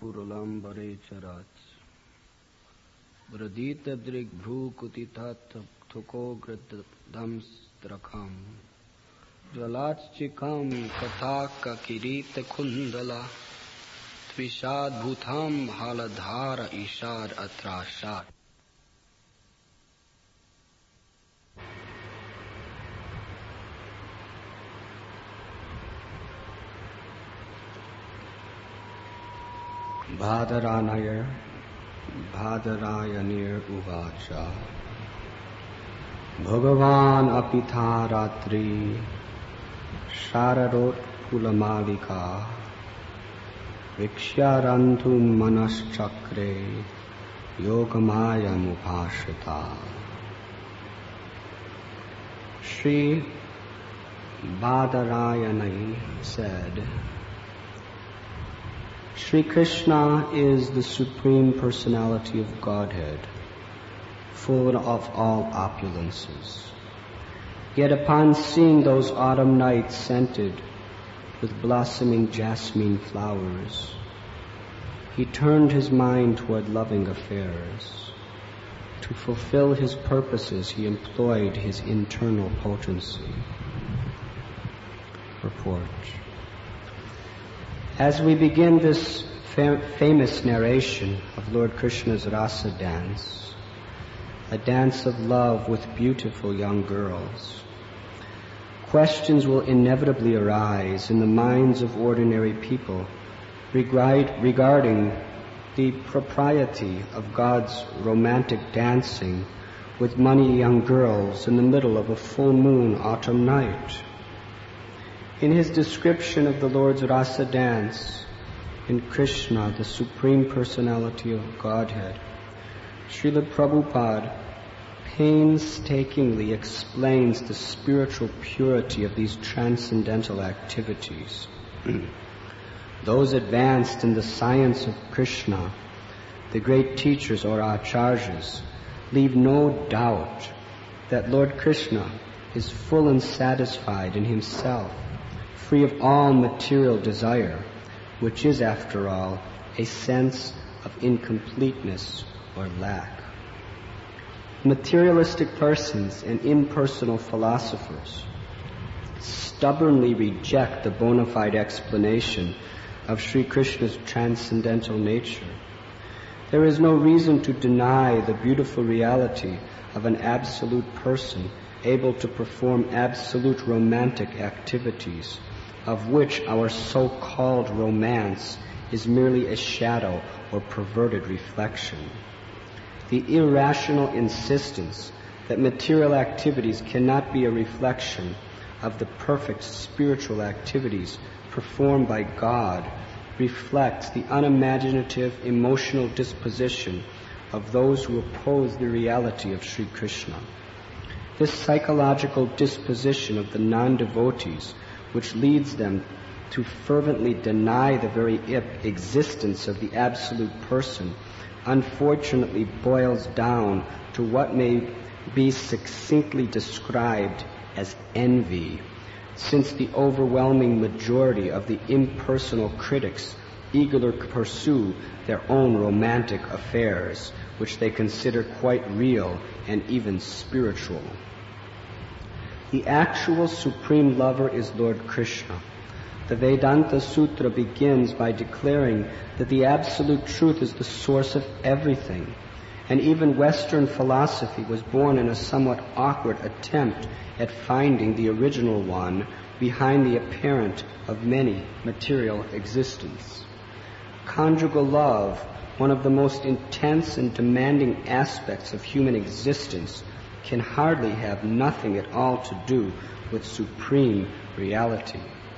Purulambare Charach Bradita Drig Bru Kutita Thuko Gradamstrakam Jalach Chikam Kataka Kirita Kundala Tvishad Bhutam Haladhara Ishad Atrashat. Bhadarayanir Uvacha Bhagavan Apitha Ratri Shararot Pulamalika Vikshyarantum Manaschakre Yogamaya Mupashita. Sri Bhadarayani said, Sri Krishna is the Supreme Personality of Godhead, full of all opulences. Yet upon seeing those autumn nights scented with blossoming jasmine flowers, he turned his mind toward loving affairs. To fulfill his purposes, he employed his internal potency. Purport. As we begin this famous narration of Lord Krishna's Rasa dance, a dance of love with beautiful young girls, questions will inevitably arise in the minds of ordinary people regarding the propriety of God's romantic dancing with many young girls in the middle of a full moon autumn night. In his description of the Lord's Rasa dance in Krishna, the Supreme Personality of Godhead, Srila Prabhupada painstakingly explains the spiritual purity of these transcendental activities. Those advanced in the science of Krishna, the great teachers or acharyas, leave no doubt that Lord Krishna is full and satisfied in himself, free of all material desire, which is, after all, a sense of incompleteness or lack. Materialistic persons and impersonal philosophers stubbornly reject the bona fide explanation of Sri Krishna's transcendental nature. There is no reason to deny the beautiful reality of an absolute person able to perform absolute romantic activities, of which our so-called romance is merely a shadow or perverted reflection. The irrational insistence that material activities cannot be a reflection of the perfect spiritual activities performed by God reflects the unimaginative emotional disposition of those who oppose the reality of Sri Krishna. This psychological disposition of the non-devotees, which leads them to fervently deny the very existence of the absolute person, unfortunately boils down to what may be succinctly described as envy, since the overwhelming majority of the impersonal critics eagerly pursue their own romantic affairs, which they consider quite real and even spiritual. The actual supreme lover is Lord Krishna. The Vedanta Sutra begins by declaring that the absolute truth is the source of everything, and even Western philosophy was born in a somewhat awkward attempt at finding the original one behind the apparent of many material existence. Conjugal love, one of the most intense and demanding aspects of human existence, can hardly have nothing at all to do with supreme reality.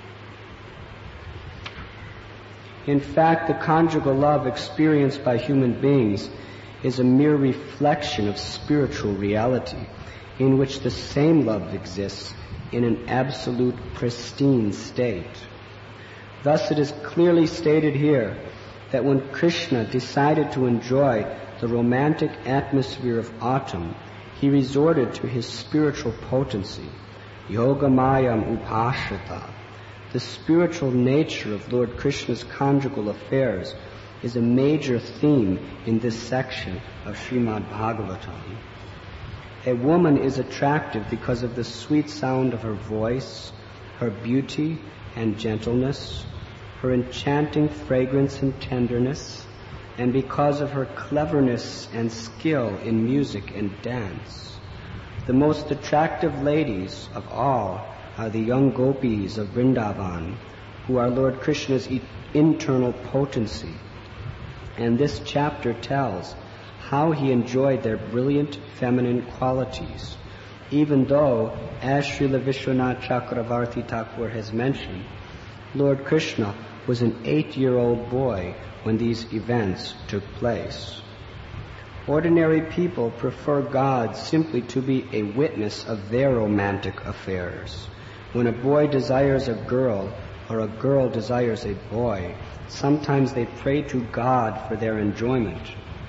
In fact, the conjugal love experienced by human beings is a mere reflection of spiritual reality, in which the same love exists in an absolute pristine state. Thus it is clearly stated here that when Krishna decided to enjoy the romantic atmosphere of autumn, he resorted to his spiritual potency, Yogamayam Upashita. The spiritual nature of Lord Krishna's conjugal affairs is a major theme in this section of Srimad Bhagavatam. A woman is attractive because of the sweet sound of her voice, her beauty and gentleness, her enchanting fragrance and tenderness, and because of her cleverness and skill in music and dance. The most attractive ladies of all are the young gopis of Vrindavan, who are Lord Krishna's internal potency. And this chapter tells how he enjoyed their brilliant feminine qualities, even though, as Srila Vishwanath Chakravarti Thakur has mentioned, Lord Krishna was an 8-year-old boy when these events took place. Ordinary people prefer God simply to be a witness of their romantic affairs. When a boy desires a girl or a girl desires a boy, sometimes they pray to God for their enjoyment.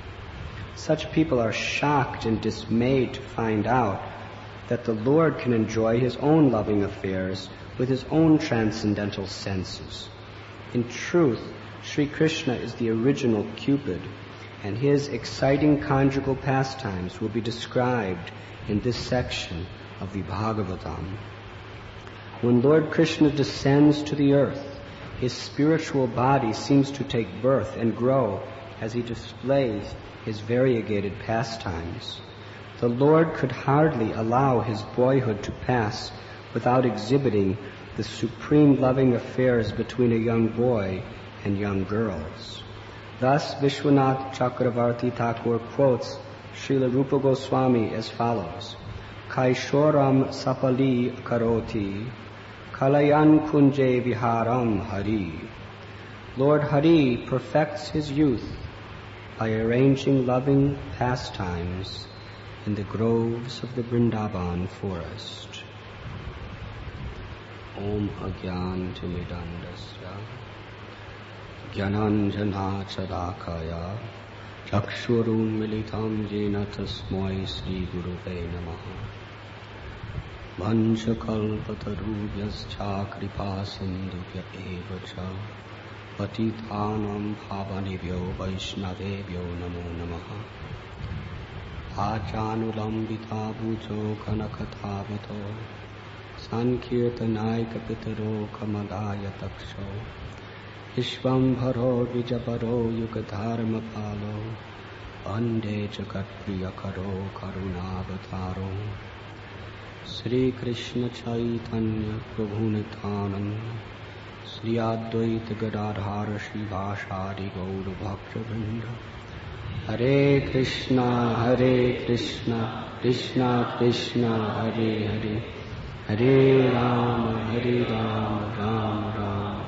Such people are shocked and dismayed to find out that the Lord can enjoy his own loving affairs with his own transcendental senses. In truth, Sri Krishna is the original Cupid, and his exciting conjugal pastimes will be described in this section of the Bhagavatam. When Lord Krishna descends to the earth, his spiritual body seems to take birth and grow as he displays his variegated pastimes. The Lord could hardly allow his boyhood to pass without exhibiting the supreme loving affairs between a young boy and young girls. Thus, Vishwanath Chakravarti Thakur quotes Srila Rupa Goswami as follows: Kaishoram sapali karoti, kalayan kunje viharam hari. Lord Hari perfects his youth by arranging loving pastimes in the groves of the Vrindavan forest. Om Agyantimidandasya Jnananjana Chadakaya Chakshurum Militam Jena Tasmai Sri Guruve Namaha Vanchakalpatarubhyascha Kripa Sindhubhya Evacha Patithanam Bhavanibhyo Vaishnavebhyo Namo Namaha Achanulambita Bhujo Kanakatavato Sankirtanaika Pitaro Kamadaya Taksho Ishvambharo Vijaparo Yugadharma Palo Vande Jagat Priyakaro Karunavataro Sri Krishna Chaitanya Prabhu Nityananda Sri Advaita Gadadhara Srivasadi Gaura Bhaktivinoda Hare Krishna, Krishna Krishna, Hare Hare, Hare Rama, Rama Rama.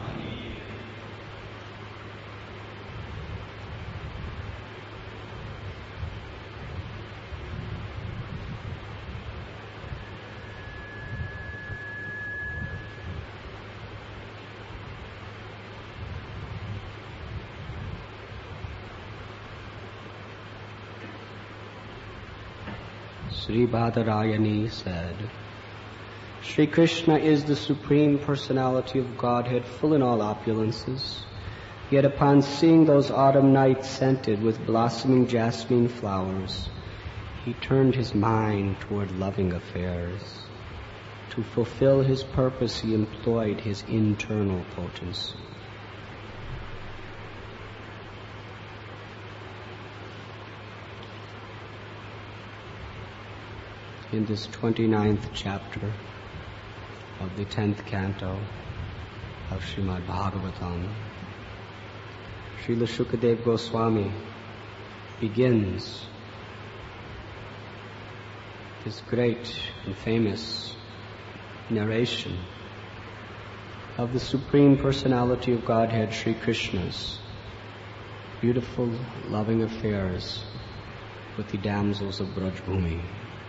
Sri Badarayani said, Sri Krishna is the Supreme Personality of Godhead, full in all opulences. Yet upon seeing those autumn nights scented with blossoming jasmine flowers, he turned his mind toward loving affairs. To fulfill his purpose, he employed his internal potency. In this 29th chapter of the 10th canto of Srimad Bhagavatam, Srila Shukadev Goswami begins this great and famous narration of the Supreme Personality of Godhead, Sri Krishna's beautiful, loving affairs with the damsels of Brajbhumi.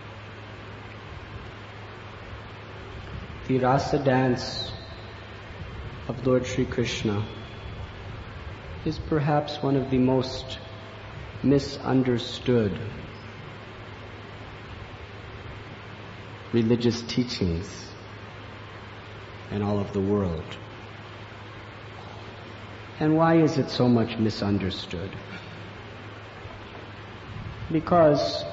The Rasa dance of Lord Sri Krishna is perhaps one of the most misunderstood religious teachings in all of the world. And why is it so much misunderstood? Because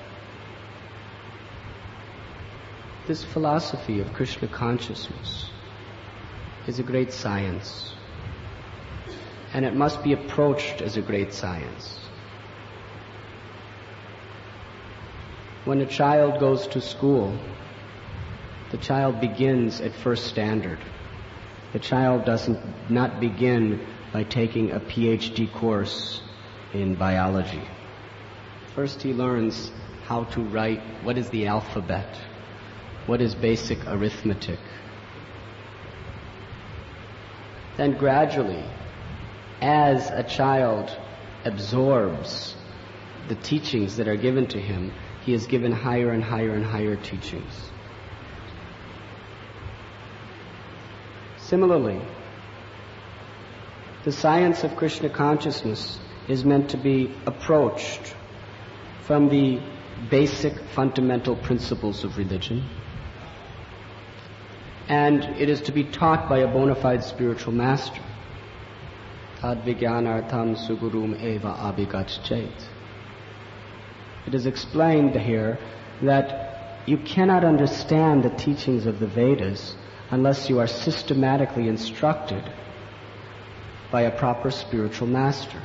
this philosophy of Krishna consciousness is a great science, and it must be approached as a great science. When a child goes to school, the child begins at first standard. The child does not begin by taking a PhD course in biology. First he learns how to write, what is the alphabet, what is basic arithmetic. Then gradually, as a child absorbs the teachings that are given to him, he is given higher and higher and higher teachings. Similarly, the science of Krishna consciousness is meant to be approached from the basic fundamental principles of religion, and it is to be taught by a bona fide spiritual master. Tad vijnanartham sugurum eva abhigachet. It is explained here that you cannot understand the teachings of the Vedas unless you are systematically instructed by a proper spiritual master.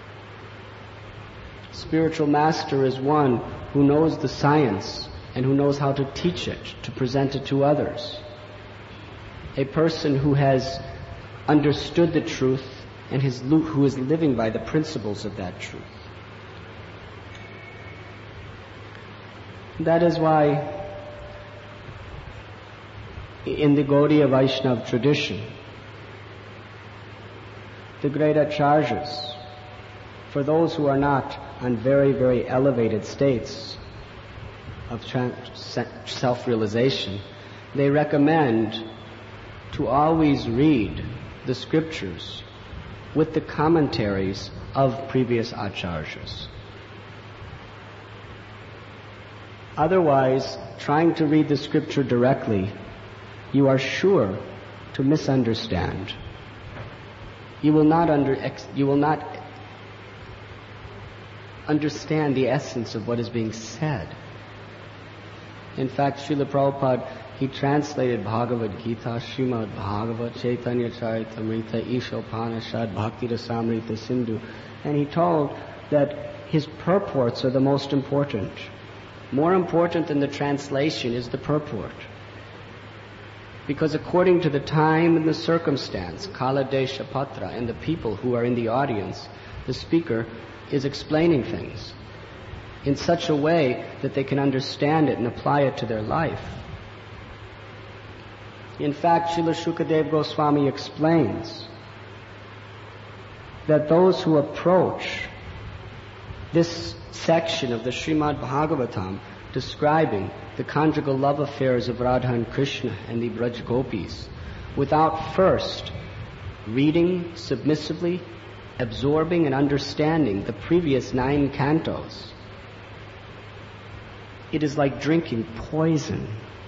Spiritual master is one who knows the science and who knows how to teach it, to present it to others. A person who has understood the truth and who is living by the principles of that truth. That is why in the Gaudiya Vaishnava tradition, the great acharyas, for those who are not on very, very elevated states of self-realization, they recommend to always read the scriptures with the commentaries of previous acharyas. Otherwise, trying to read the scripture directly, you are sure to misunderstand. You will not understand the essence of what is being said. In fact, Srila Prabhupada, he translated Bhagavad Gita, Srimad Bhagavad, Chaitanya Charitamrita, Ishopanishad, Bhakti Rasamrita Sindhu, and he told that his purports are the most important. More important than the translation is the purport. Because according to the time and the circumstance, Kala Desha Patra, and the people who are in the audience, the speaker is explaining things in such a way that they can understand it and apply it to their life. In fact, Srila Shukadev Goswami explains that those who approach this section of the Srimad Bhagavatam describing the conjugal love affairs of Radha and Krishna and the Braj Gopis without first reading submissively, absorbing and understanding the previous 9 cantos, it is like drinking poison.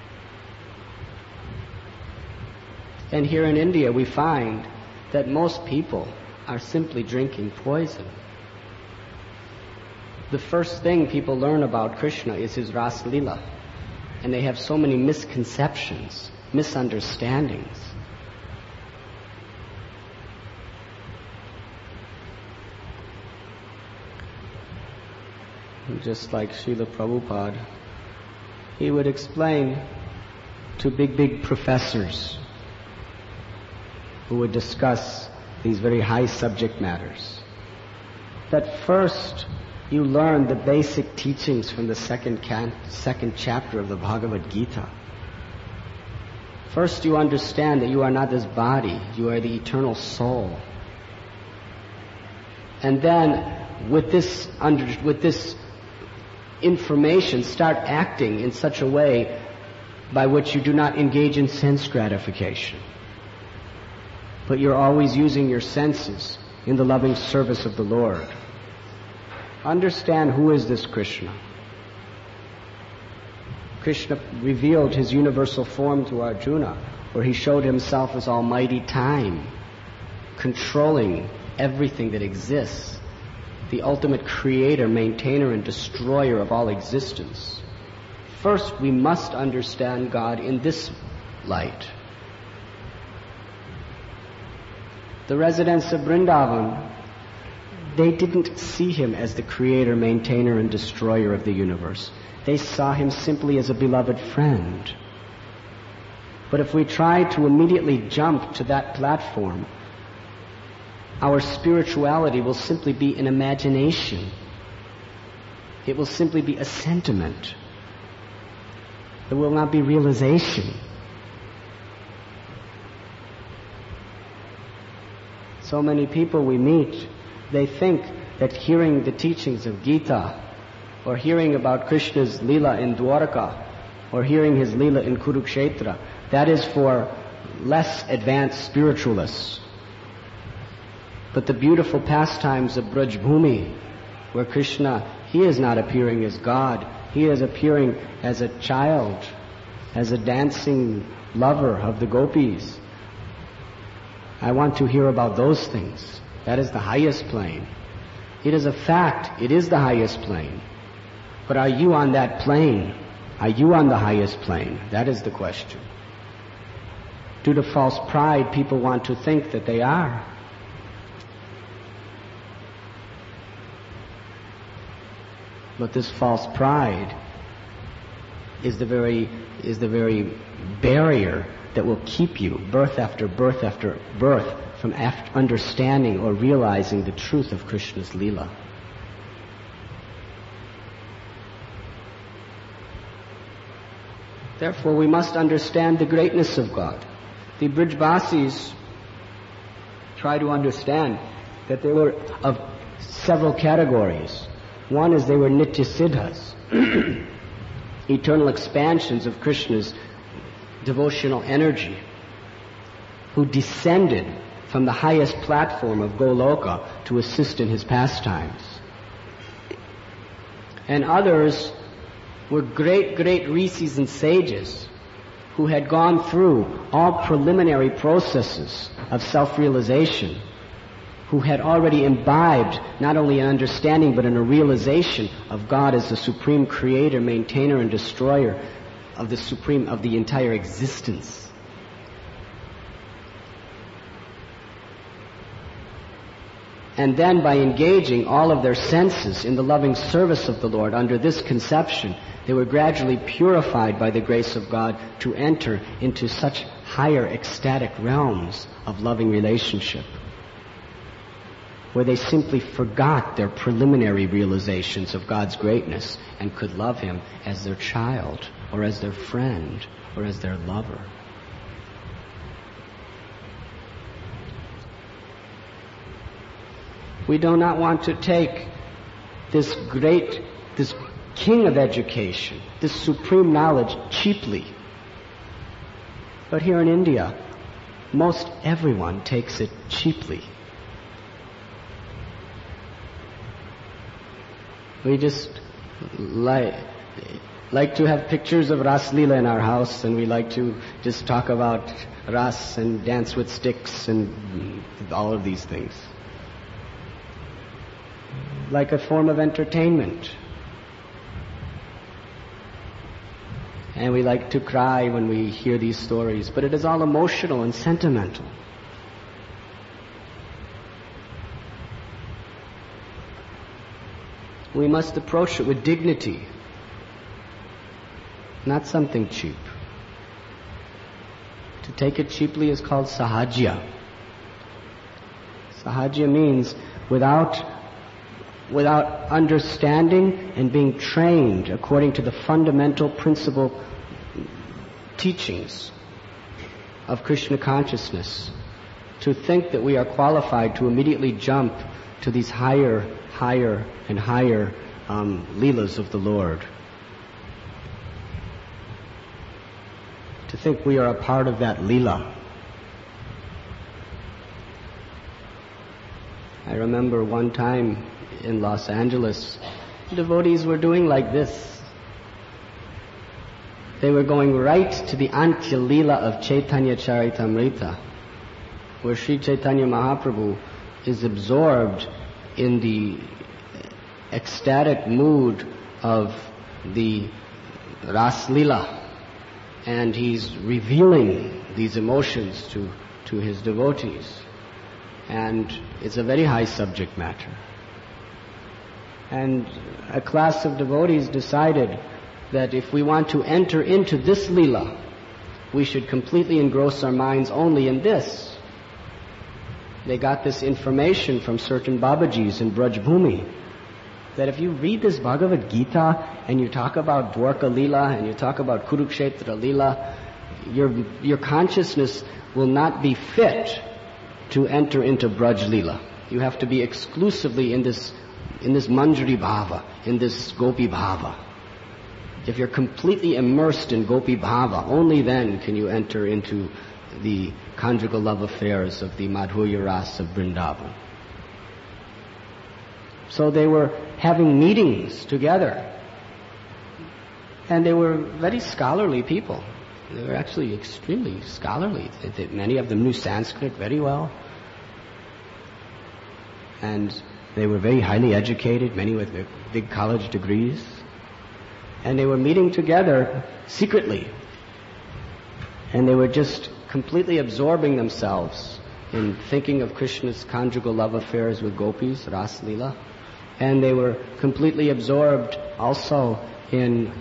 And here in India we find that most people are simply drinking poison. The first thing people learn about Krishna is his Ras Lila, and they have so many misconceptions, misunderstandings. And just like Srila Prabhupada, he would explain to big professors who would discuss these very high subject matters that first you learn the basic teachings from the second chapter of the Bhagavad Gita. First you understand that you are not this body, you are the eternal soul. And then with this information, start acting in such a way by which you do not engage in sense gratification, but you're always using your senses in the loving service of the Lord. Understand who is this Krishna. Krishna revealed his universal form to Arjuna, where he showed himself as almighty time, controlling everything that exists, the ultimate creator, maintainer, and destroyer of all existence. First, we must understand God in this light. The residents of Vrindavan, they didn't see him as the creator, maintainer, and destroyer of the universe. They saw him simply as a beloved friend. But if we try to immediately jump to that platform, our spirituality will simply be an imagination. It will simply be a sentiment. It will not be realization. So many people we meet, they think that hearing the teachings of Gita, or hearing about Krishna's Leela in Dwarka, or hearing his Leela in Kurukshetra, that is for less advanced spiritualists. But the beautiful pastimes of Braj Bhumi, where Krishna, he is not appearing as God, he is appearing as a child, as a dancing lover of the gopis. I want to hear about those things. That is the highest plane. It is a fact, it is the highest plane. But are you on that plane? Are you on the highest plane? That is the question. Due to false pride, people want to think that they are. But this false pride is the very barrier that will keep you, birth after birth after birth, from understanding or realizing the truth of Krishna's Leela. Therefore, we must understand the greatness of God. The Brijvasis try to understand that they were of several categories. One is they were Nitya Siddhas, eternal expansions of Krishna's devotional energy, who descended from the highest platform of Goloka to assist in his pastimes. And others were great rishis and sages who had gone through all preliminary processes of self-realization, who had already imbibed not only an understanding but a realization of God as the supreme creator, maintainer, and destroyer of the entire existence. And then by engaging all of their senses in the loving service of the Lord under this conception, they were gradually purified by the grace of God to enter into such higher ecstatic realms of loving relationship, where they simply forgot their preliminary realizations of God's greatness and could love Him as their child, or as their friend, or as their lover. We do not want to take this king of education, this supreme knowledge cheaply. But here in India, most everyone takes it cheaply. We just like to have pictures of Ras Leela in our house, and we like to just talk about Ras and dance with sticks and all of these things, like a form of entertainment. And we like to cry when we hear these stories, but it is all emotional and sentimental. We must approach it with dignity, not something cheap. To take it cheaply is called sahajya. Sahajya means without understanding and being trained according to the fundamental principle teachings of Krishna consciousness, to think that we are qualified to immediately jump to these higher and higher leelas of the Lord. To think we are a part of that leela. I remember one time in Los Angeles, devotees were doing like this. They were going right to the Antya Leela of Chaitanya Charitamrita. where Sri Chaitanya Mahaprabhu is absorbed in the ecstatic mood of the Ras Lila, and he's revealing these emotions to his devotees. And it's a very high subject matter. And a class of devotees decided that if we want to enter into this Leela, we should completely engross our minds only in this. They got this information from certain Babajis in Braj Bhumi, that if you read this Bhagavad Gita and you talk about Dwarka Leela and you talk about Kurukshetra Leela, your consciousness will not be fit to enter into Braj Leela. You have to be exclusively in this Manjari Bhava, in this Gopi Bhava. If you're completely immersed in Gopi Bhava, only then can you enter into the conjugal love affairs of the Madhurya Rasa of Vrindavan. So they were having meetings together, and they were very scholarly people. They were actually extremely scholarly. Many of them knew Sanskrit very well, and they were very highly educated, many with big college degrees. And they were meeting together secretly. And they were just completely absorbing themselves in thinking of Krishna's conjugal love affairs with gopis, Ras Leela. And they were completely absorbed also in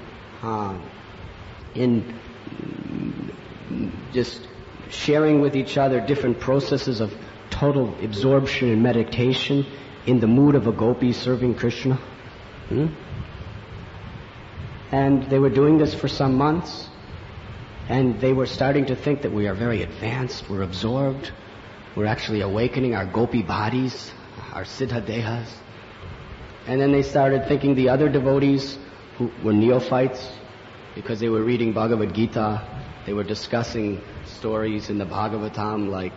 just sharing with each other different processes of total absorption and meditation in the mood of a gopi serving Krishna. And they were doing this for some months, and they were starting to think that we are very advanced, we're absorbed, we're actually awakening our gopi bodies, our siddha dehas. And then they started thinking the other devotees who were neophytes, because they were reading Bhagavad Gita, they were discussing stories in the Bhagavatam like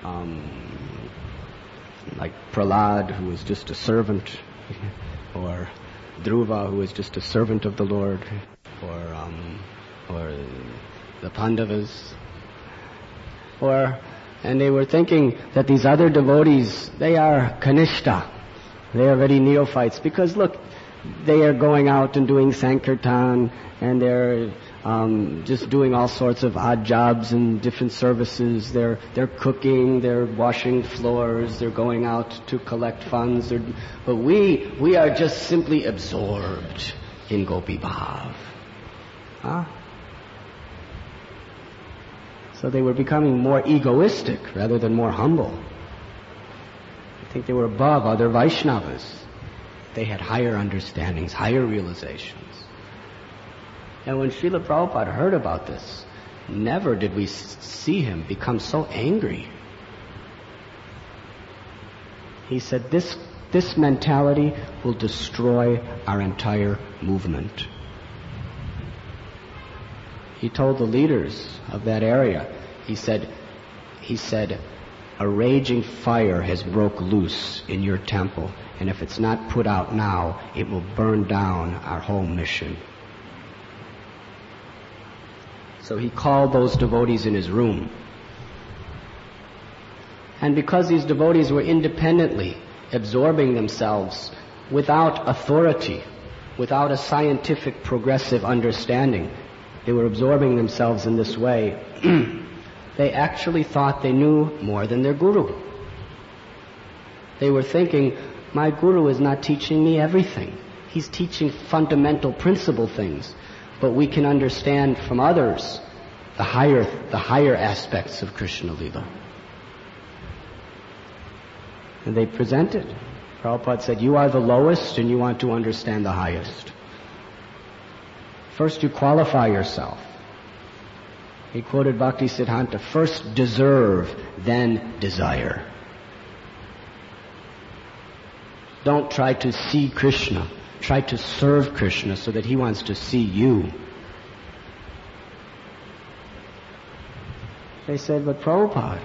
Prahlad, who was just a servant, or Dhruva, who was just a servant of the Lord, or the Pandavas, and they were thinking that these other devotees, they are Kanishta, they are very neophytes, because look, they are going out and doing Sankirtan, and they're just doing all sorts of odd jobs and different services. They're cooking, they're washing floors, they're going out to collect funds. But we are just simply absorbed in Gopi Bhav. So they were becoming more egoistic rather than more humble. I think they were above other Vaishnavas. They had higher understandings, higher realizations. And when Srila Prabhupada heard about this, never did we see him become so angry. He said, this mentality will destroy our entire movement. He told the leaders of that area, he said, a raging fire has broke loose in your temple, and if it's not put out now, it will burn down our whole mission. So he called those devotees in his room. And because these devotees were independently absorbing themselves without authority, without a scientific progressive understanding, they were absorbing themselves in this way, they actually thought they knew more than their guru. They were thinking, my guru is not teaching me everything. He's teaching fundamental principle things. But we can understand from others the higher aspects of Krishna Lila. And they presented. Prabhupada said, you are the lowest and you want to understand the highest. First you qualify yourself. He quoted Bhakti Siddhanta, first deserve, then desire. Don't try to see Krishna. Try to serve Krishna so that he wants to see you. They said, but Prabhupada,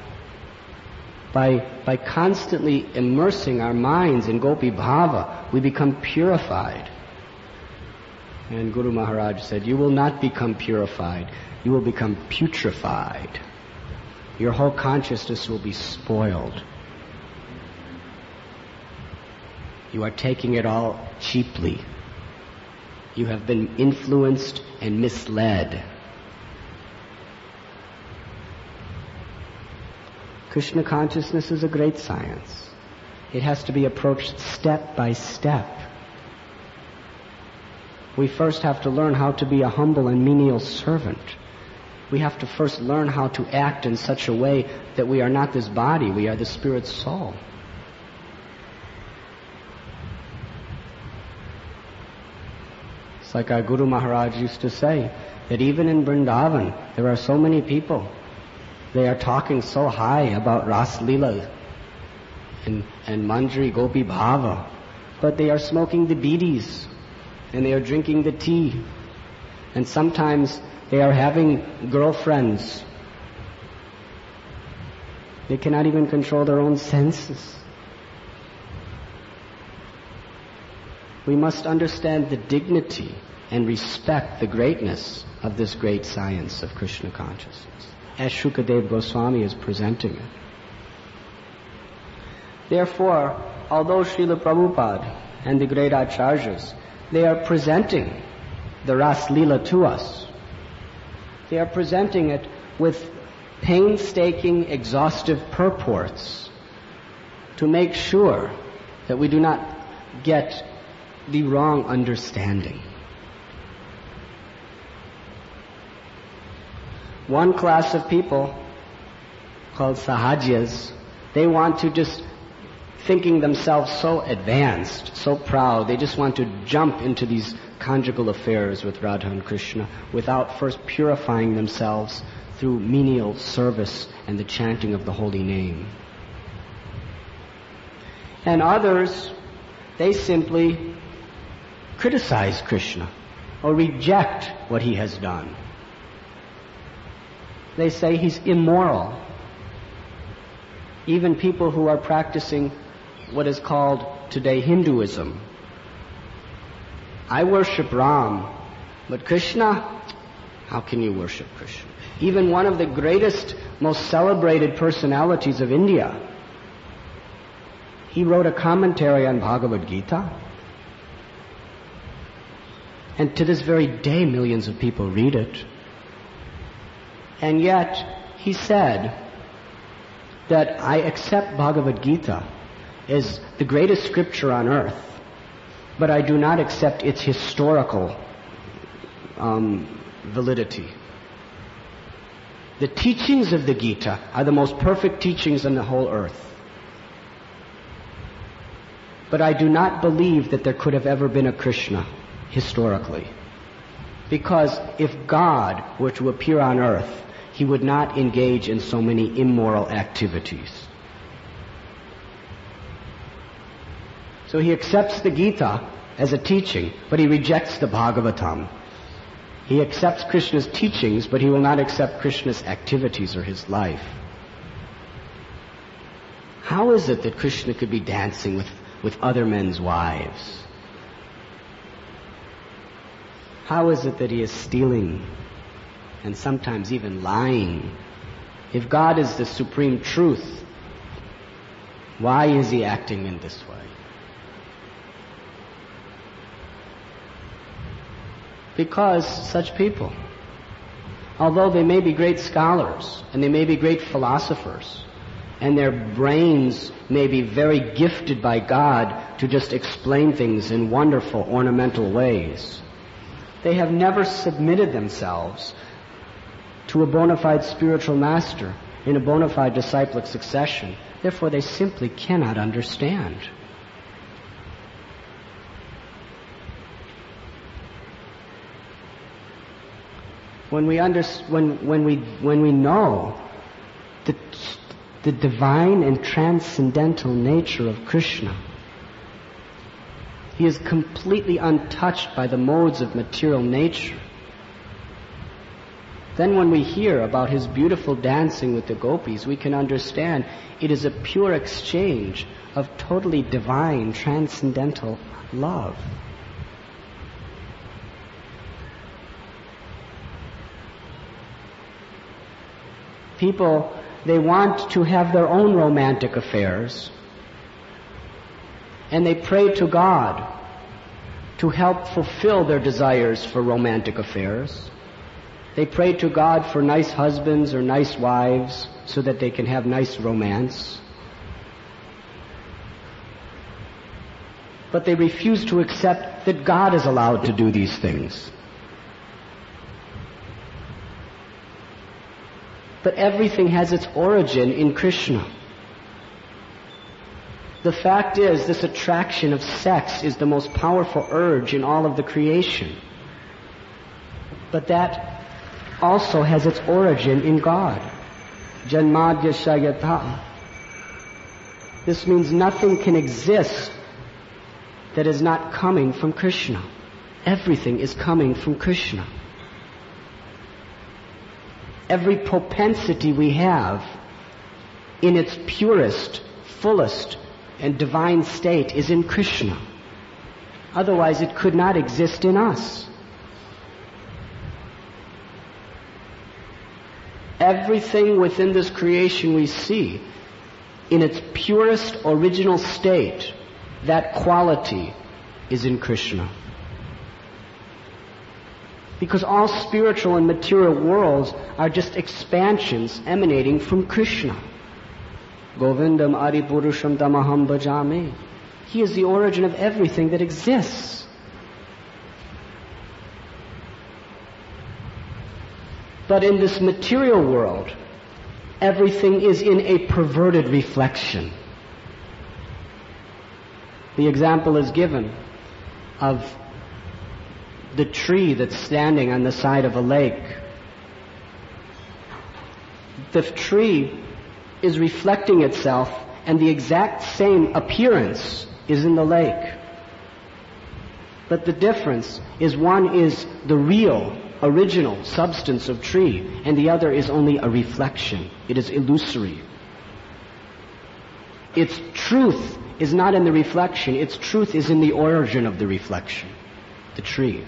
by constantly immersing our minds in Gopi Bhava, we become purified. And Guru Maharaj said, you will not become purified, you will become putrefied. your whole consciousness will be spoiled. You are taking it all cheaply. You have been influenced and misled. Krishna consciousness is a great science. It has to be approached step by step. We first have to learn how to be a humble and menial servant. We have to first learn how to act in such a way that we are not this body, we are the spirit soul. It's like our Guru Maharaj used to say, that even in Vrindavan, there are so many people. They are talking so high about Ras Leela and Manjari Gopi Bhava, but they are smoking the bidis and they are drinking the tea, and sometimes they are having girlfriends. They cannot even control their own senses. We must understand the dignity and respect the greatness of this great science of Krishna consciousness, as Shukadeva Goswami is presenting it. Therefore, although Srila Prabhupada and the great Acharyas, they are presenting the Ras Leela to us, they are presenting it with painstaking, exhaustive purports to make sure that we do not get the wrong understanding. One class of people, called Sahajas, they want to just, thinking themselves so advanced, so proud, they just want to jump into these conjugal affairs with Radha and Krishna without first purifying themselves through menial service and the chanting of the holy name. And others, they simply criticize Krishna or reject what he has done. They say he's immoral. Even people who are practicing what is called today Hinduism. I worship Ram, but Krishna, how can you worship Krishna? Even one of the greatest, most celebrated personalities of India, he wrote a commentary on Bhagavad Gita. And to this very day, millions of people read it. And yet, he said that I accept Bhagavad Gita as the greatest scripture on earth, but I do not accept its historical validity. The teachings of the Gita are the most perfect teachings on the whole earth. But I do not believe that there could have ever been a Krishna historically. Because if God were to appear on earth, he would not engage in so many immoral activities. So he accepts the Gita as a teaching, but he rejects the Bhagavatam. He accepts Krishna's teachings, but he will not accept Krishna's activities or his life. How is it that Krishna could be dancing with other men's wives? How is it that he is stealing and sometimes even lying? If God is the supreme truth, why is he acting in this way? Because such people, although they may be great scholars and they may be great philosophers, and their brains may be very gifted by God to just explain things in wonderful, ornamental ways, they have never submitted themselves to a bona fide spiritual master in a bona fide disciplic succession. Therefore, they simply cannot understand. When we know the divine and transcendental nature of Krishna, he is completely untouched by the modes of material nature. Then when we hear about his beautiful dancing with the gopis, we can understand it is a pure exchange of totally divine, transcendental love. People They want to have their own romantic affairs, and they pray to God to help fulfill their desires for romantic affairs. They pray to God for nice husbands or nice wives so that they can have nice romance. But they refuse to accept that God is allowed to do these things. But everything has its origin in Krishna. The fact is, this attraction of sex is the most powerful urge in all of the creation. But that also has its origin in God. Janmadya Shayata. This means nothing can exist that is not coming from Krishna. Everything is coming from Krishna. Every propensity we have in its purest, fullest, and divine state is in Krishna. Otherwise it could not exist in us. Everything within this creation we see in its purest original state, that quality is in Krishna. Because all spiritual and material worlds are just expansions emanating from Krishna. Govindam Adipurusham Tamaham Bhajami. He is the origin of everything that exists. But in this material world, everything is in a perverted reflection. The example is given of the tree that's standing on the side of a lake. The tree is reflecting itself, and the exact same appearance is in the lake. But the difference is one is the real, original substance of tree, and the other is only a reflection. It is illusory. Its truth is not in the reflection. Its truth is in the origin of the reflection, the tree.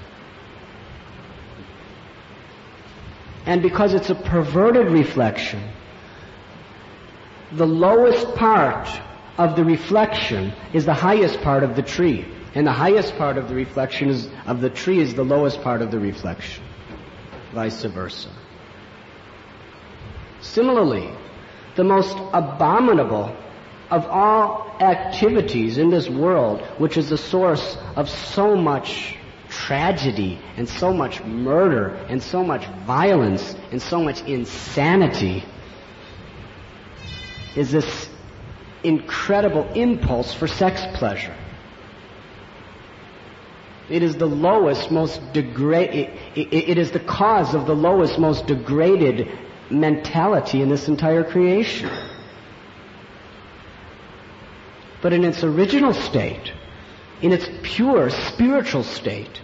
And because it's a perverted reflection, the lowest part of the reflection is the highest part of the tree. And the highest part of the reflection of the tree is the lowest part of the reflection. Vice versa. Similarly, the most abominable of all activities in this world, which is the source of so much tragedy and so much murder and so much violence and so much insanity, is this incredible impulse for sex pleasure. It is the lowest, most it is the cause of the lowest, most degraded mentality in this entire creation. But in its original state, in its pure spiritual state,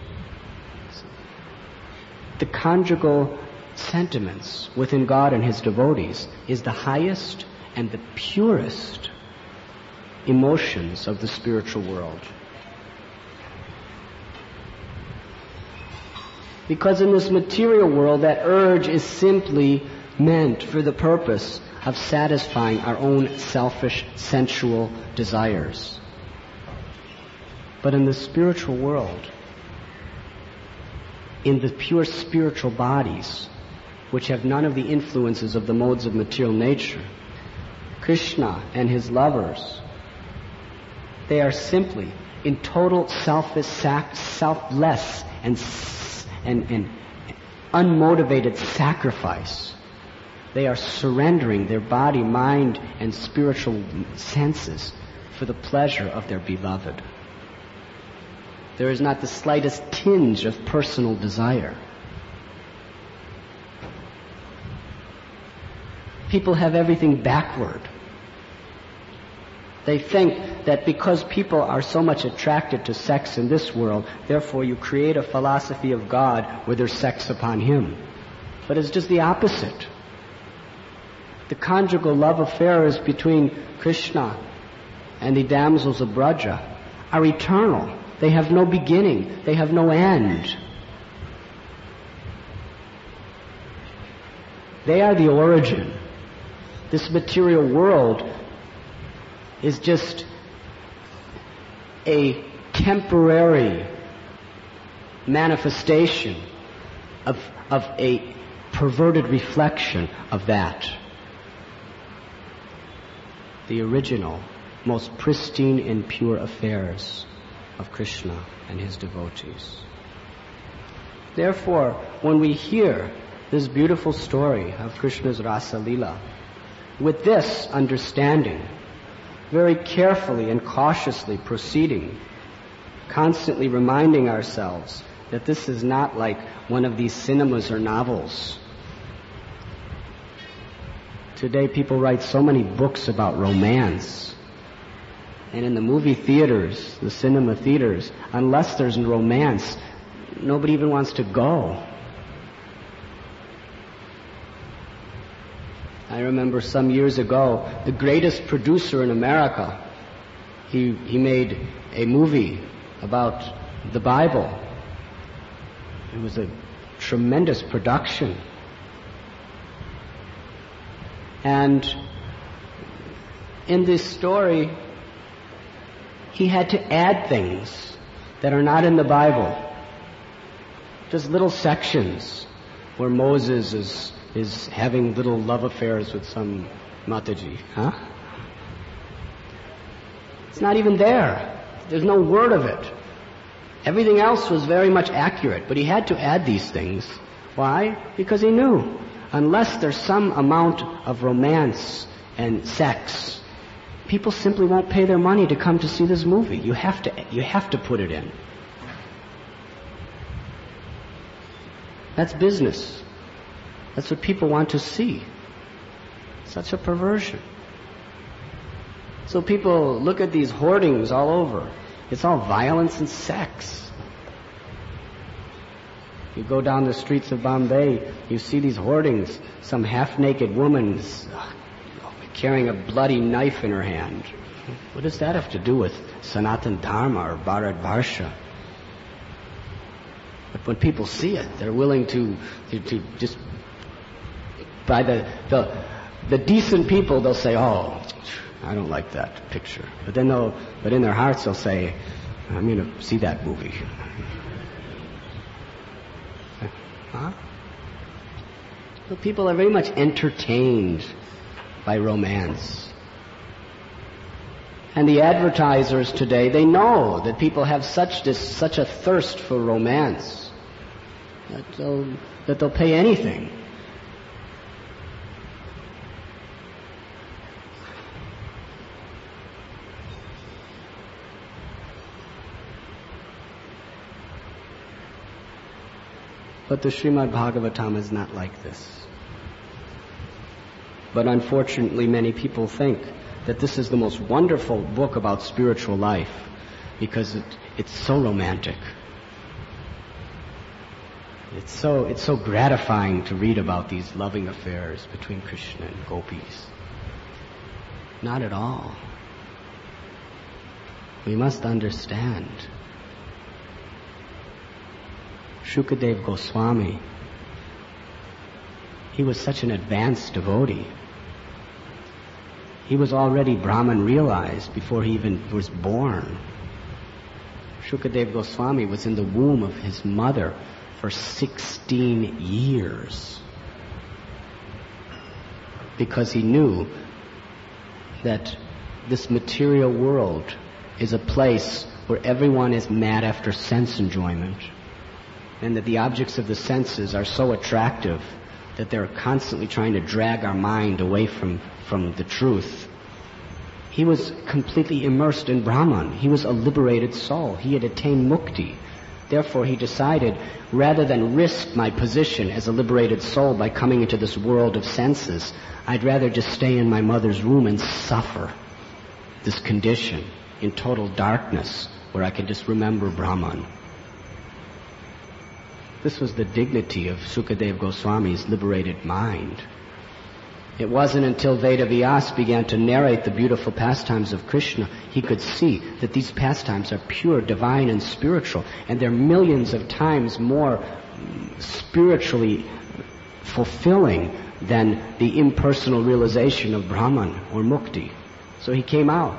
the conjugal sentiments within God and His devotees is the highest and the purest emotions of the spiritual world. Because in this material world, that urge is simply meant for the purpose of satisfying our own selfish, sensual desires. But in the spiritual world, in the pure spiritual bodies, which have none of the influences of the modes of material nature, Krishna and his lovers, they are simply in total selfless and unmotivated sacrifice. They are surrendering their body, mind, and spiritual senses for the pleasure of their beloved. There is not the slightest tinge of personal desire. People have everything backward. They think that because people are so much attracted to sex in this world, therefore you create a philosophy of God where there's sex upon Him. But it's just the opposite. The conjugal love affairs between Krishna and the damsels of Braja are eternal. They have no beginning. They have no end. They are the origin. This material world is just a temporary manifestation of a perverted reflection of that. The original, most pristine and pure affairs of Krishna and his devotees. Therefore, when we hear this beautiful story of Krishna's Rasa Leela, with this understanding, very carefully and cautiously proceeding, constantly reminding ourselves that this is not like one of these cinemas or novels. Today people write so many books about romance. And in the movie theaters, the cinema theaters, unless there's romance, nobody even wants to go. I remember some years ago, the greatest producer in America, he made a movie about the Bible. It was a tremendous production. And in this story, he had to add things that are not in the Bible. Just little sections where Moses is having little love affairs with some Mataji. It's not even there. There's no word of it. Everything else was very much accurate, but he had to add these things. Why? Because he knew, unless there's some amount of romance and sex, people simply won't pay their money to come to see this movie. You have to put it in. That's business. That's what people want to see. Such a perversion. So people look at these hoardings all over. It's all violence and sex. You go down the streets of Bombay, you see these hoardings. Some half-naked woman carrying a bloody knife in her hand. What does that have to do with Sanatan Dharma or Bharat Varsha? But when people see it, they're willing to just, by the decent people, they'll say, "Oh, I don't like that picture." But in their hearts they'll say, "I'm going to see that movie." Huh? So people are very much entertained by romance. And the advertisers today, they know that people have such a thirst for romance that they'll pay anything. But the Srimad Bhagavatam is not like this. But unfortunately, many people think that this is the most wonderful book about spiritual life because it's so romantic. It's so gratifying to read about these loving affairs between Krishna and gopis. Not at all. We must understand. Shukadeva Goswami, he was such an advanced devotee. He was already Brahman realized before he even was born. Shukadeva Goswami was in the womb of his mother for 16 years because he knew that this material world is a place where everyone is mad after sense enjoyment, and that the objects of the senses are so attractive that they're constantly trying to drag our mind away from the truth. He was completely immersed in Brahman. He was a liberated soul. He had attained mukti. Therefore, he decided, rather than risk my position as a liberated soul by coming into this world of senses, I'd rather just stay in my mother's womb and suffer this condition in total darkness where I can just remember Brahman. This was the dignity of Sukadeva Goswami's liberated mind. It wasn't until Veda Vyas began to narrate the beautiful pastimes of Krishna he could see that these pastimes are pure, divine, and spiritual, and they're millions of times more spiritually fulfilling than the impersonal realization of Brahman or Mukti. So he came out.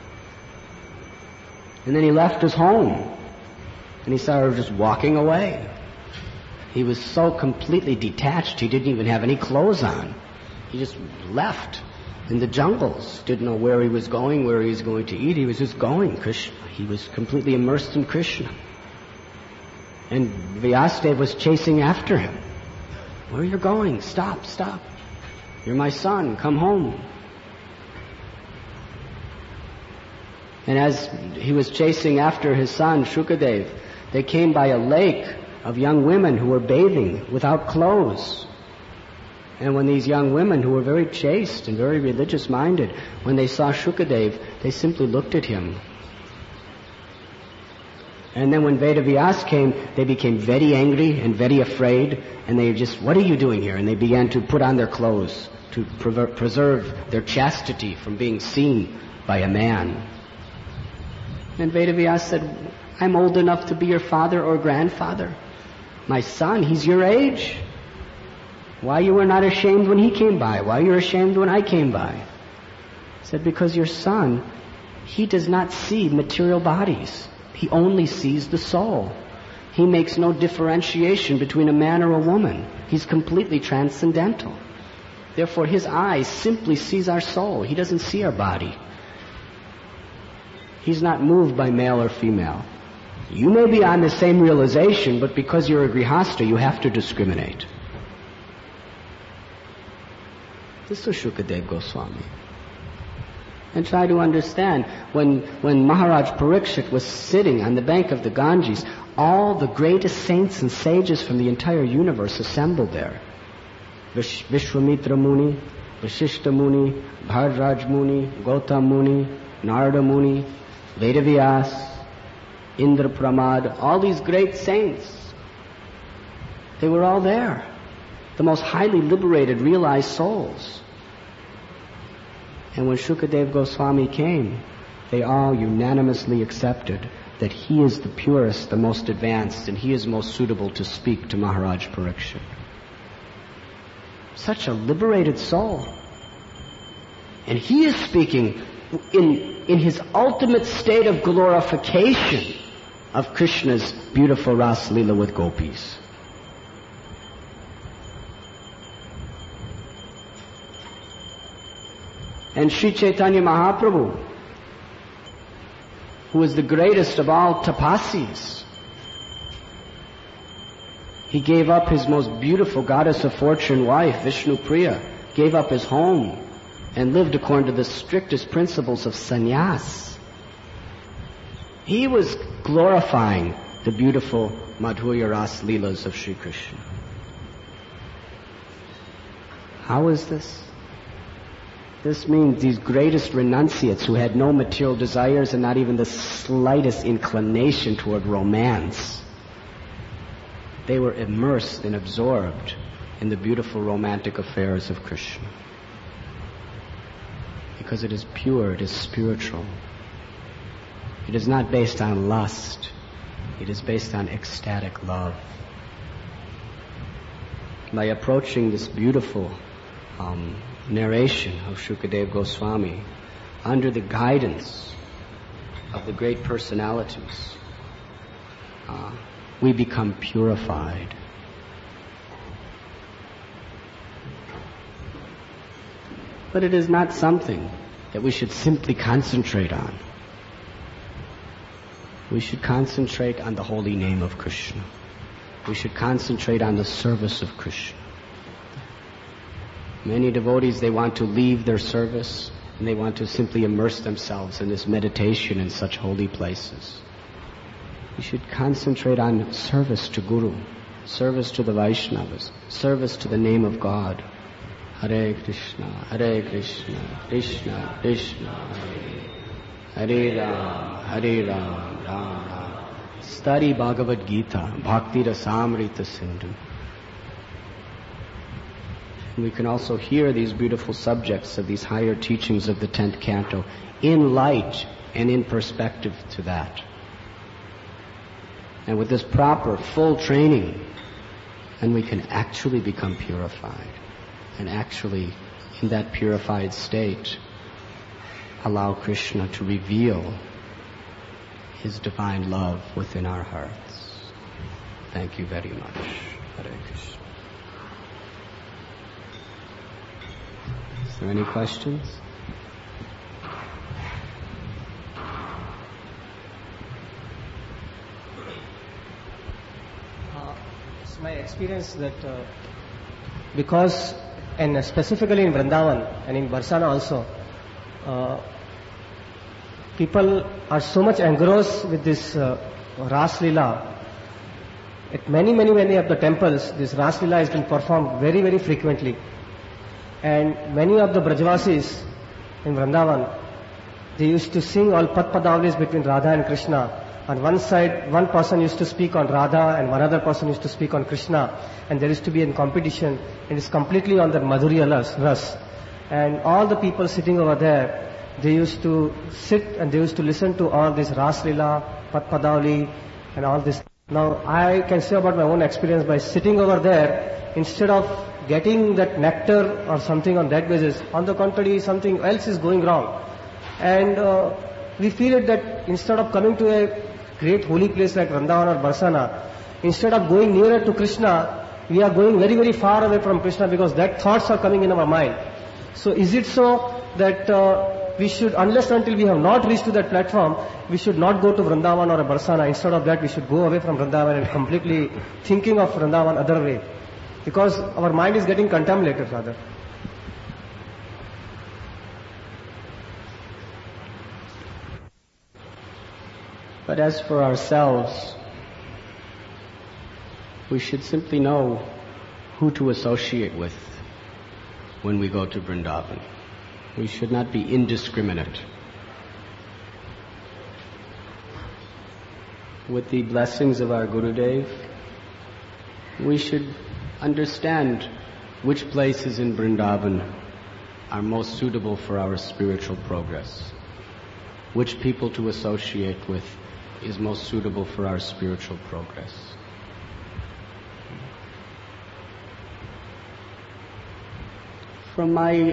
And then he left his home. And he started just walking away. He was so completely detached, he didn't even have any clothes on. He just left in the jungles. Didn't know where he was going, where he was going to eat. He was just going. Krishna. He was completely immersed in Krishna. And Vyasadeva was chasing after him. Where are you going? Stop, stop. You're my son. Come home. And as he was chasing after his son, Shukadev, they came by a lake of young women who were bathing without clothes. And when these young women, who were very chaste and very religious-minded, when they saw Shukadev, they simply looked at him. And then when Vedavyas came, they became very angry and very afraid, and they just, what are you doing here? And they began to put on their clothes to preserve their chastity from being seen by a man. And Vedavyas said, I'm old enough to be your father or grandfather. My son, he's your age. Why you were not ashamed when he came by? Why you were ashamed when I came by? He said, because your son, he does not see material bodies. He only sees the soul. He makes no differentiation between a man or a woman. He's completely transcendental. Therefore, his eye simply sees our soul. He doesn't see our body. He's not moved by male or female. You may be on the same realization, but because you're a grihasta, you have to discriminate. This was Shukadev Goswami. And try to understand, when Maharaj Parikshit was sitting on the bank of the Ganges, all the greatest saints and sages from the entire universe assembled there. Vishwamitra Muni, Vashishta Muni, Bhardraj Muni, Gautam Muni, Narada Muni, Vedavyas, Indra Pramad, all these great saints. They were all there. The most highly liberated, realized souls. And when Shukadev Goswami came, they all unanimously accepted that he is the purest, the most advanced, and he is most suitable to speak to Maharaj Parikshit. Such a liberated soul. And he is speaking in his ultimate state of glorification of Krishna's beautiful Ras Leela with gopis. And Sri Chaitanya Mahaprabhu, who is the greatest of all tapasis, he gave up his most beautiful goddess of fortune wife, Vishnu Priya, gave up his home, and lived according to the strictest principles of sannyas. He was glorifying the beautiful Madhurya Ras Leelas of Sri Krishna. How is this? This means these greatest renunciates who had no material desires and not even the slightest inclination toward romance, they were immersed and absorbed in the beautiful romantic affairs of Krishna. Because it is pure, it is spiritual. It is not based on lust. It is based on ecstatic love. By approaching this beautiful narration of Shukadev Goswami under the guidance of the great personalities, we become purified. But it is not something that we should simply concentrate on. We should concentrate on the holy name of Krishna. We should concentrate on the service of Krishna. Many devotees, they want to leave their service and they want to simply immerse themselves in this meditation in such holy places. We should concentrate on service to Guru, service to the Vaishnavas, service to the name of God. Hare Krishna, Krishna Krishna, Hare Ram, Hare Ram, Ram Ram. Study Bhagavad Gita, Bhakti Rasamrita Sindhu. We can also hear these beautiful subjects of these higher teachings of the 10th canto in light and in perspective to that. And with this proper, full training, then we can actually become purified. and actually, in that purified state, allow Krishna to reveal His divine love within our hearts. Thank you very much. Hare Krishna. Is there any questions? It's my experience that because, and specifically in Vrindavan and in Barsana also, people are so much engrossed with this Ras Leela. At many of the temples, this Ras Leela has been performed very, very frequently. And many of the Brajavasis in Vrindavan, they used to sing all Pad-Padavalis between Radha and Krishna. On one side, one person used to speak on Radha and one other person used to speak on Krishna. And there used to be a competition, and it's completely on the Madhurya Ras. And all the people sitting over there, they used to sit and they used to listen to all this Ras Leela, Pad-Padavali and all this. Now, I can say about my own experience by sitting over there, instead of getting that nectar or something on that basis, on the contrary, something else is going wrong. And we feel it that instead of coming to a great holy place like Vrindavan or Barsana, instead of going nearer to Krishna, we are going very, very far away from Krishna because that thoughts are coming in our mind. So is it so that we should, unless until we have not reached to that platform, we should not go to Vrindavan or a Barsana. Instead of that, we should go away from Vrindavan and completely thinking of Vrindavan other way. Because our mind is getting contaminated rather. But as for ourselves, we should simply know who to associate with when we go to Vrindavan. We should not be indiscriminate. With the blessings of our Gurudev, we should understand which places in Vrindavan are most suitable for our spiritual progress, which people to associate with is most suitable for our spiritual progress. From my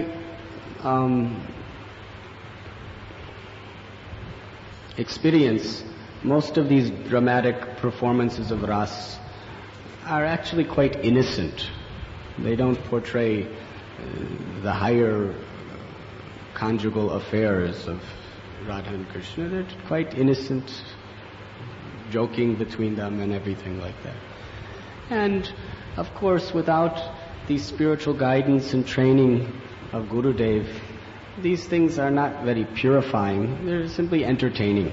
experience, most of these dramatic performances of Ras are actually quite innocent. They don't portray the higher conjugal affairs of Radha and Krishna. They're quite innocent, joking between them and everything like that. And of course, without the spiritual guidance and training of Gurudev, these things are not very purifying. They're simply entertaining.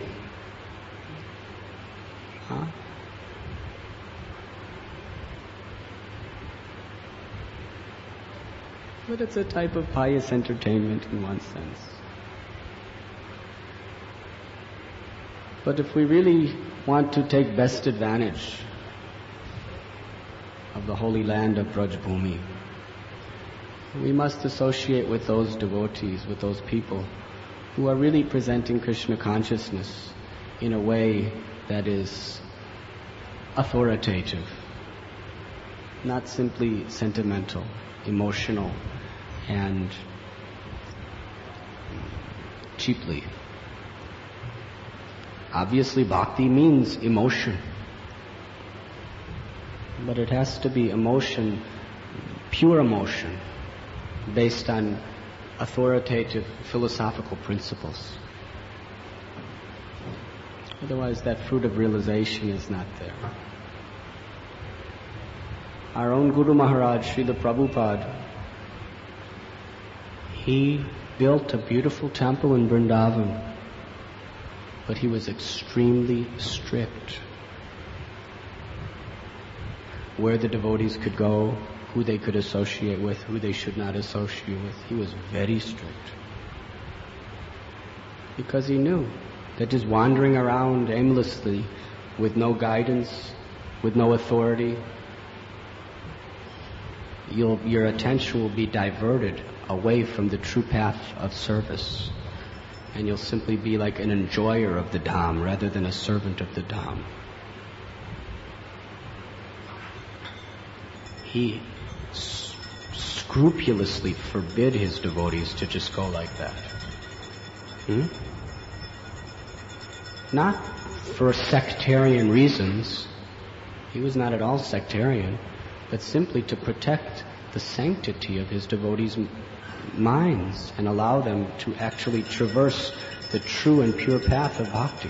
Huh? But it's a type of pious entertainment in one sense. But if we really want to take best advantage of the holy land of Brajbhumi, we must associate with those devotees, with those people who are really presenting Krishna consciousness in a way that is authoritative, not simply sentimental, emotional, and cheaply. Obviously, bhakti means emotion, but it has to be emotion, pure emotion, based on authoritative philosophical principles. Otherwise, that fruit of realization is not there. Our own Guru Maharaj, Srila Prabhupada, he built a beautiful temple in Vrindavan, but he was extremely strict. Where the devotees could go, who they could associate with, who they should not associate with. He was very strict. Because he knew that just wandering around aimlessly with no guidance, with no authority, your attention will be diverted away from the true path of service. And you'll simply be like an enjoyer of the Dham rather than a servant of the Dham. He scrupulously forbid his devotees to just go like that. Not for sectarian reasons. He was not at all sectarian, but simply to protect the sanctity of his devotees' minds and allow them to actually traverse the true and pure path of bhakti.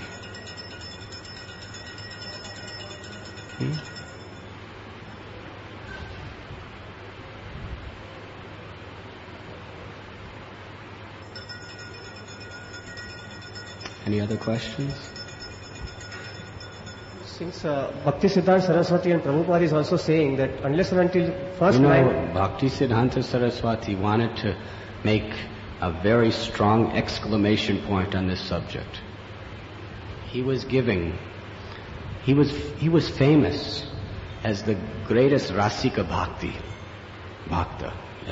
Any other questions? Since Bhaktisiddhanta Saraswati and Prabhupada is also saying that unless and until first line... Bhaktisiddhanta Saraswati wanted to make a very strong exclamation point on this subject. He was famous as the greatest Rasika Bhakta.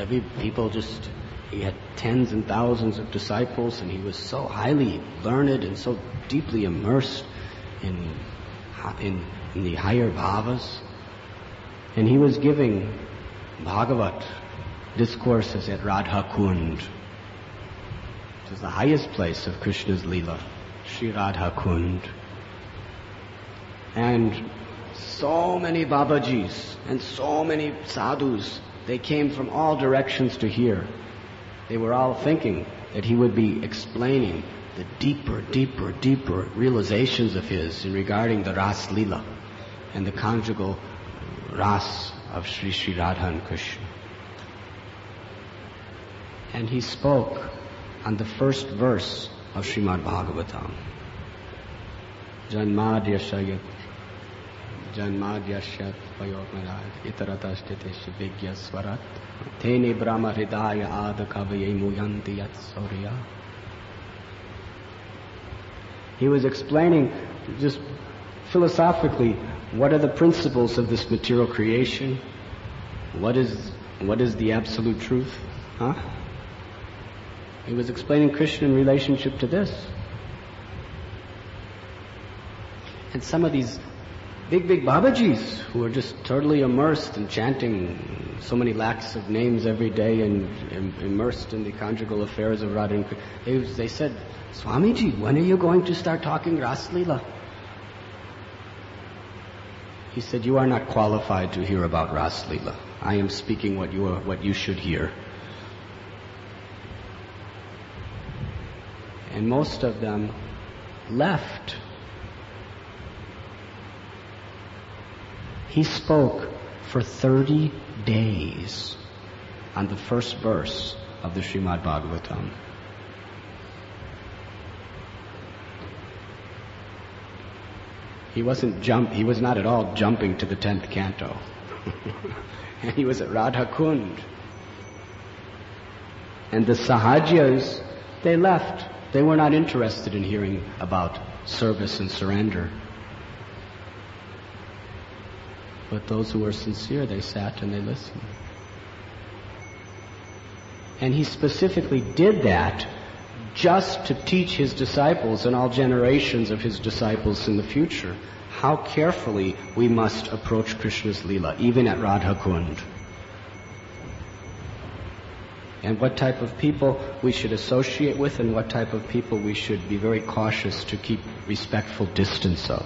He had tens and thousands of disciples, and he was so highly learned and so deeply immersed in the higher bhavas. And he was giving Bhagavat discourses at Radha Kund, which is the highest place of Krishna's Leela, Sri Radha Kund. And so many Babajis and so many sadhus, they came from all directions to hear. They were all thinking that he would be explaining the deeper realizations of his in regarding the Ras Leela and the conjugal Ras of Sri Radha and Krishna. And he spoke on the first verse of Srimad Bhagavatam. Janmadyashat Vayogmarad Itaratashtitesh Vigyaswarat Tene Brahma Hridaya Adakavaye Muyanti Yat Surya. He was explaining just philosophically what are the principles of this material creation, what is the absolute truth, He was explaining Krishna in relationship to this. And some of these big Babajis who are just totally immersed in chanting so many lakhs of names every day and immersed in the conjugal affairs of Radha and Krishna, they said, Swamiji, when are you going to start talking Ras Leela? He said, you are not qualified to hear about Ras Leela. I am speaking what you should hear. And most of them left. He spoke for 30 days on the first verse of the Srimad Bhagavatam. He was not at all jumping to the 10th canto. And he was at Radha Kund. And the Sahajas, they left. They were not interested in hearing about service and surrender. But those who were sincere, they sat and they listened. And he specifically did that just to teach his disciples and all generations of his disciples in the future how carefully we must approach Krishna's Leela, even at Radha Kund. And what type of people we should associate with and what type of people we should be very cautious to keep respectful distance of.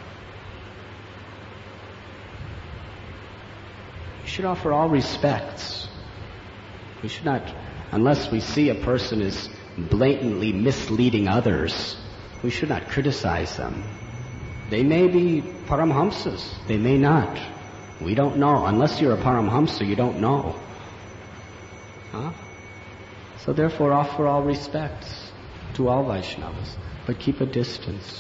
We should offer all respects. We should not, unless we see a person is blatantly misleading others, we should not criticize them. They may be Paramhamsas. They may not. We don't know. Unless you're a Paramhamsa, you don't know. So therefore offer all respects to all Vaishnavas, but keep a distance.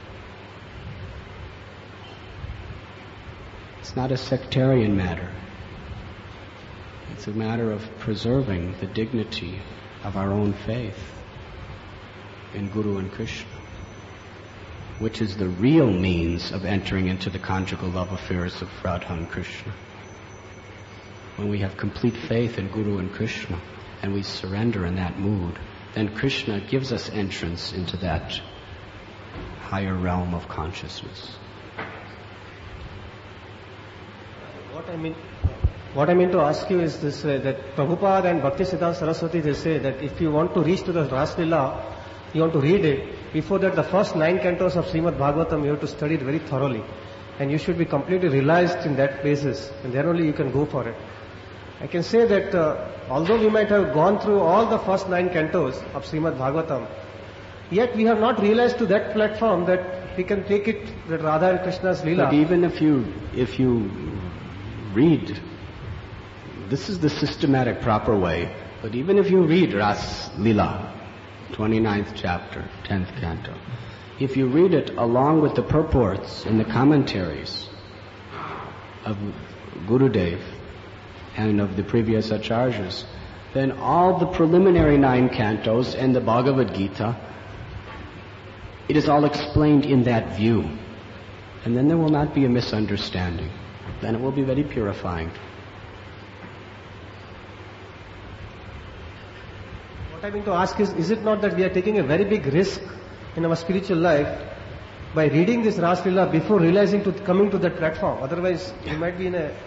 It's not a sectarian matter. It's a matter of preserving the dignity of our own faith in Guru and Krishna, which is the real means of entering into the conjugal love affairs of Radha and Krishna. When we have complete faith in Guru and Krishna, and we surrender in that mood, then Krishna gives us entrance into that higher realm of consciousness. What I mean What I mean to ask you is this, that Prabhupada and Bhaktisiddhanta Saraswati, they say that if you want to reach to the Ras Leela, you want to read it, before that the first 9 cantos of Srimad Bhagavatam, you have to study it very thoroughly. And you should be completely realized in that basis, and then only you can go for it. I can say that although we might have gone through all the first 9 cantos of Srimad Bhagavatam, yet we have not realized to that platform that we can take it, that Radha and Krishna's Leela. But even if you read, this is the systematic proper way, but even if you read Ras Leela, 29th chapter, 10th canto, if you read it along with the purports and the commentaries of Gurudev and of the previous acharyas, then all the preliminary 9 cantos and the Bhagavad Gita, it is all explained in that view. And then there will not be a misunderstanding. Then it will be very purifying. What I mean to ask is it not that we are taking a very big risk in our spiritual life by reading this Ras Leela before realizing to coming to that platform? Otherwise, you might be in a...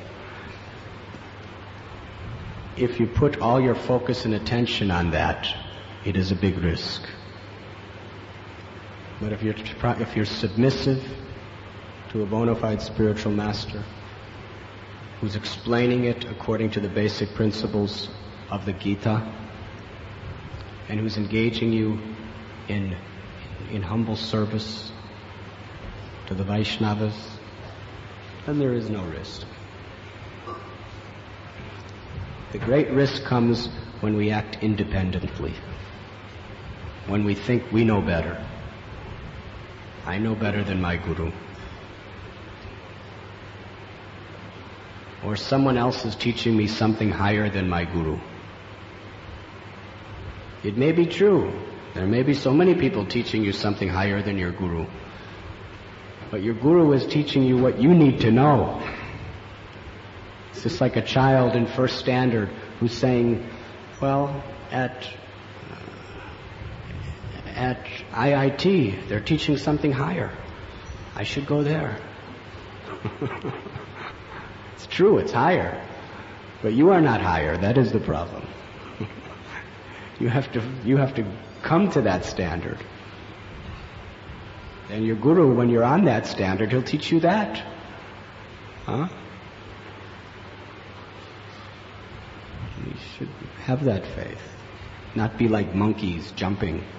If you put all your focus and attention on that, it is a big risk. But if you're submissive to a bona fide spiritual master who's explaining it according to the basic principles of the Gita, and who's engaging you in humble service to the Vaishnavas, then there is no risk. The great risk comes when we act independently, when we think we know better. I know better than my guru. Or someone else is teaching me something higher than my guru. It may be true. There may be so many people teaching you something higher than your guru. But your guru is teaching you what you need to know. It's just like a child in first standard who's saying, well, at IIT, they're teaching something higher. I should go there. It's true, it's higher. But you are not higher. That is the problem. You have to come to that standard. And your guru, when you're on that standard, he'll teach you that. Huh? You should have that faith. Not be like monkeys jumping.